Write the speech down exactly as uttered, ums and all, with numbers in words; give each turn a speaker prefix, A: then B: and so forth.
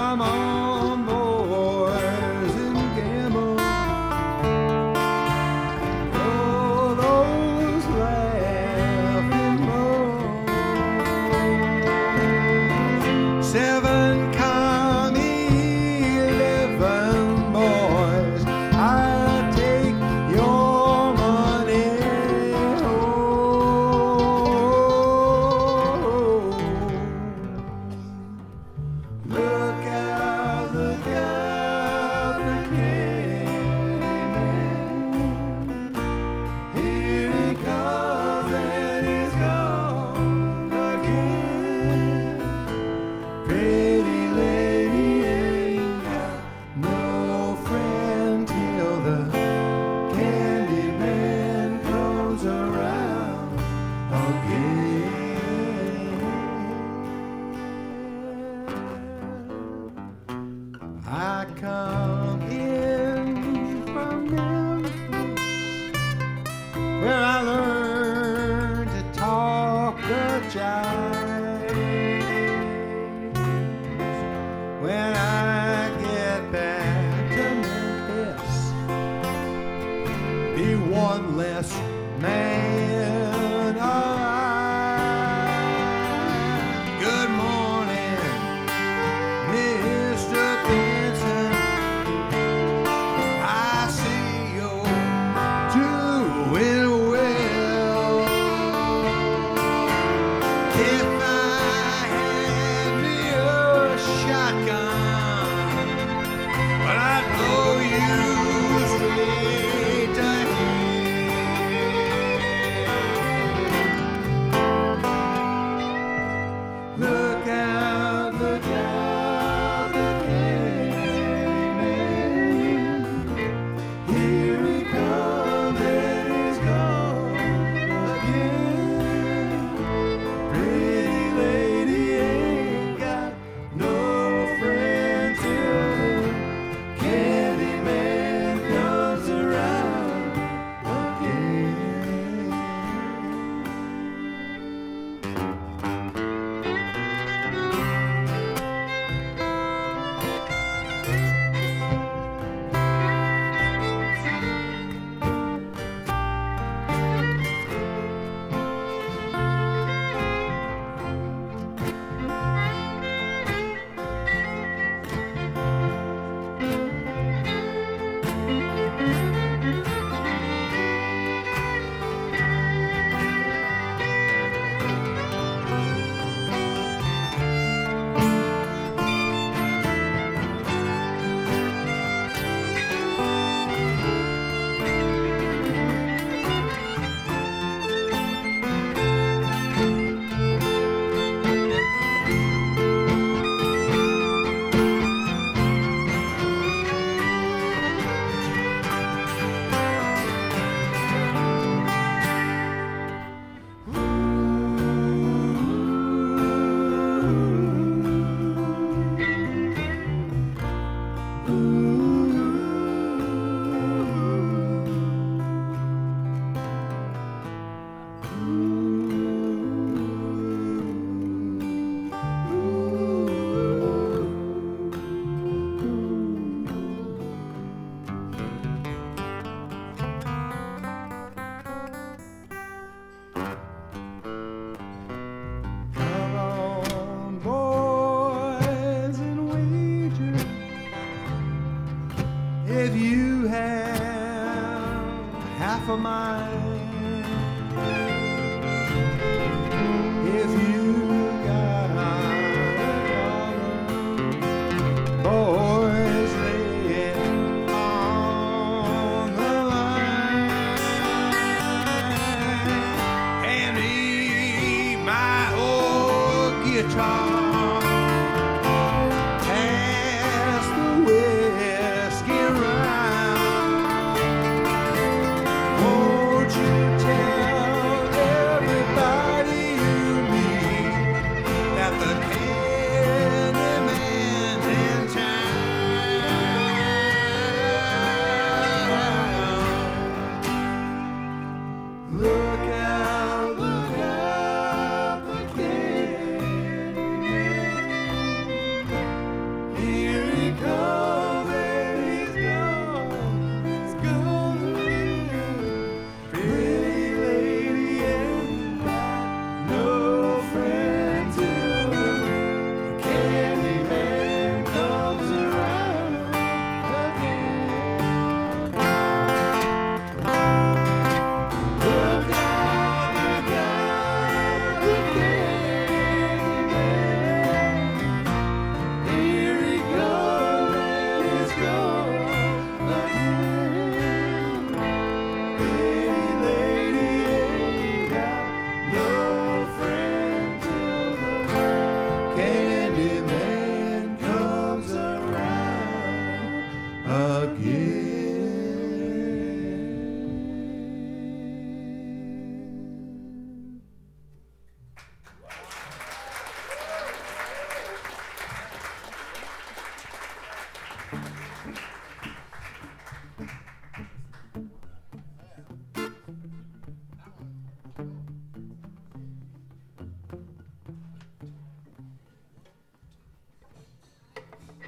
A: Come on, boys, and gamble. Oh, those laughing boys. Seven come eleven, boys. I'll take your money home. Look out, look out, the Candyman. Here he comes and he's gone again. Pretty lady ain't got no friend till the Candyman comes around again. I come in from Memphis, where I learned to talk the jive. When I get back to Memphis, be one less man alive. Good morning, Mister Benson. I see you're doing well. If I had me a shotgun, but I'd blow you straight to hell. Look out, look out, the Candyman. Here he comes and he's gone again. Pretty lady ain't got no friend till the Candyman comes around again. Come on, boys, and wager if you have half a mind. If you got a dollar, boys, lay it on the line. And leave my old guitar. Pass the whiskey round. Won't you give